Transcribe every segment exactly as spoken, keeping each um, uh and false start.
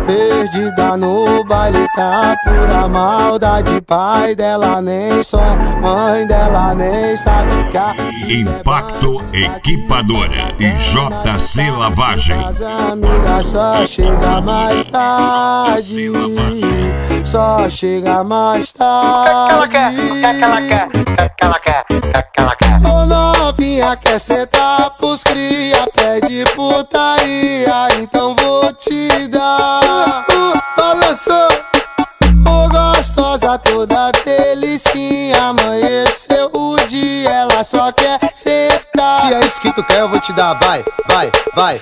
Perdida no baile, tá pura maldade. Pai dela nem sonha, mãe dela nem sabe que a Impacto Equipadora e J C Lavagem. as amigas só chega mais tarde, só chega mais tarde. O que é que ela quer? O que é que ela quer? O que é que ela quer? Ô novinha quer sentar pros cria, pede putaria, então vou te dar. Uh, balançou, ô gostosa toda delicinha, amanheceu o dia, ela só quer sentar. Se é isso que tu quer, eu vou te dar, vai, vai, vai.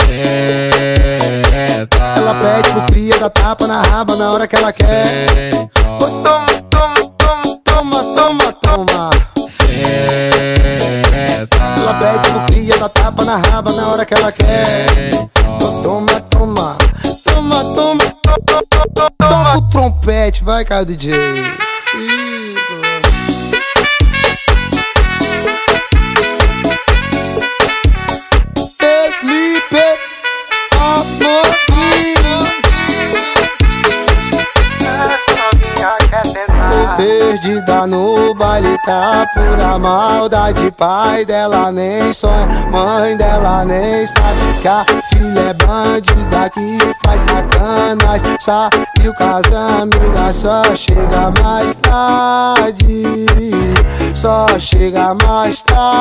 Ela pede pro cria, dá tapa na raba na hora que ela quer. Ô, toma, toma, toma, toma, toma, toma. Ela pede pro cria, dá tapa na raba na hora que ela quer. Ô, toma, toma, toma, toma. Toca o trompete, vai, cara, D J. Isso. Felipe Amorim. Essa novinha quer sentar. Tô perdida no baile, tá pura maldade. Pai dela nem sonha, mãe dela nem sabe que a filha é bandida que faz sacanagem. Saiu com as amigas, só chega mais tarde, só chega mais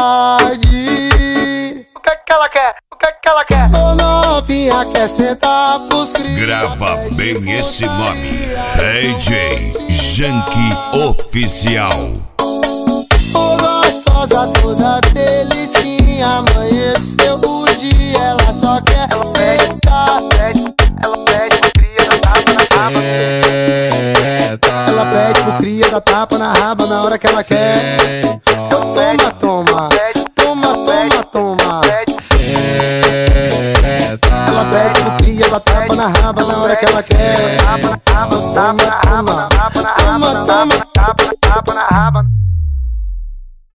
tarde. O que é que ela quer? O que é que ela quer? Ô novinha quer sentar pros cria, Grava pede bem esse nome, putaria, D J Janky Oficial. ô gostosa toda delicinha, amanheceu o dia, ela só quer sentar. Pede, ela pede pro cria, dá tapa na raba. Ela pede pro cria, dá tapa na raba na hora que ela quer. Eu toma, toma, toma, toma, toma. Ela pede pro cria, dá tapa na raba na hora que ela quer. Tapa na raba, tapa na raba, tapa na raba, tapa na raba.